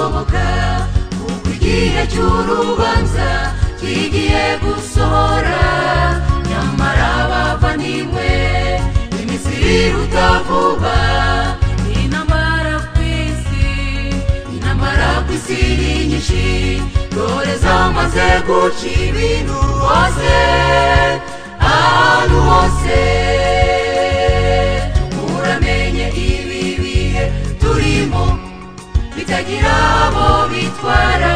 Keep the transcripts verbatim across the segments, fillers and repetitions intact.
kugoboka kuko igihe cy'urubanza kigiye gusohora. Nyamara bavandimwe iminsi iruta vuba, intambara ku isi intambara ku isi ni nyinshi, dore zamaze guca ibintu hose ahantu hose. Muramenye ibi bihe turimo bitagira abo bitwara,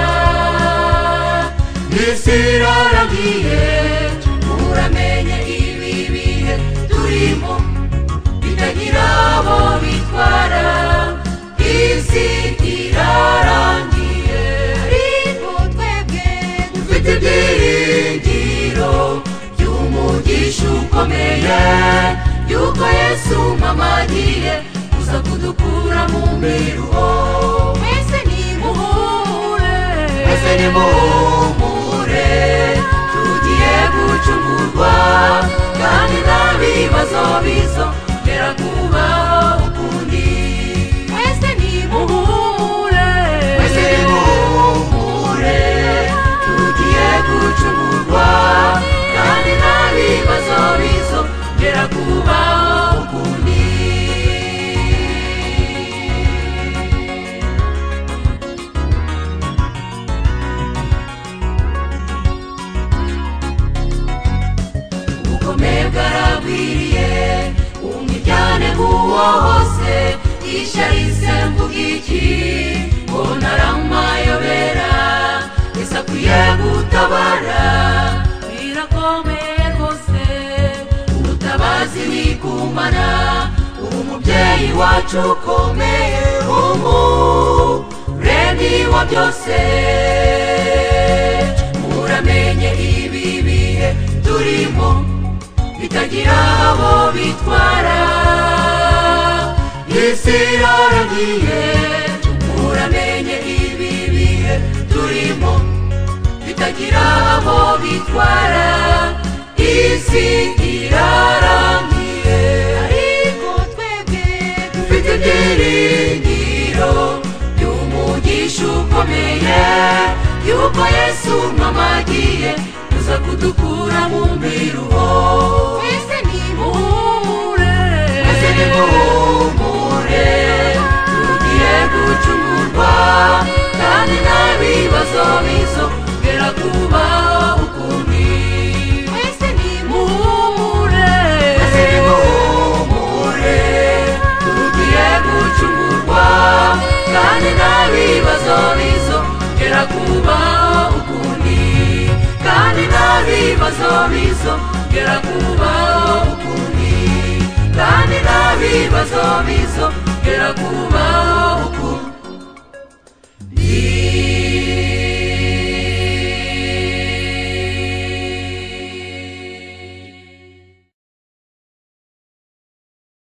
isi irarangiye. Muramenye ibi bihe turimo bitagira abo bitwara, isi irarangiye. Ariko twebwe dufite ibyiringiro by'umugisha ukomeye, yuko Yesu mama agiye kuza kudukura mu miruho. Mwese nimuhure, mwese nimuhure, tugiye gucungurwa kandi nta bibazo bizongera kubaho ukundi. Mwese nimuhure, mwese nimuhure, tugiye gucungurwa kandi nta bibazo bizongera kubaho ukundi. Ubugome bwaragwiriye umwiryane nk'uwo hose, isharise mvuga iki ngo naramayobera, ese akwiye gutabara. Birakomeye rwose, ubutabazi ni kumana, umubyeyi wacu ukomeye, umuremyi wa byose. Muramenye ibi bihe turimo bitagira abo bitwara, isi irarangiye. Muramenye ibi bihe turimo bitagira abo bitwara, isi irarangiye. Ariko twebwe dufite ibyiringiro by'umugisha ukomeye, yuko Yesu mama agiye kuza kudukura mu miruho. Mwese nimuhure, mwese nimuhure, tugiye gucungurwa kandi nta bibazo bizongera kubaho ukundi. Mwese nimuhure, mwese nimuhure, tugiye gucungurwa kandi nta bibazo bizongera kubaho ukundi, kandi nta bibazo bizongera kubaho ukundi, kandi nta bibazo bizongera kubaho.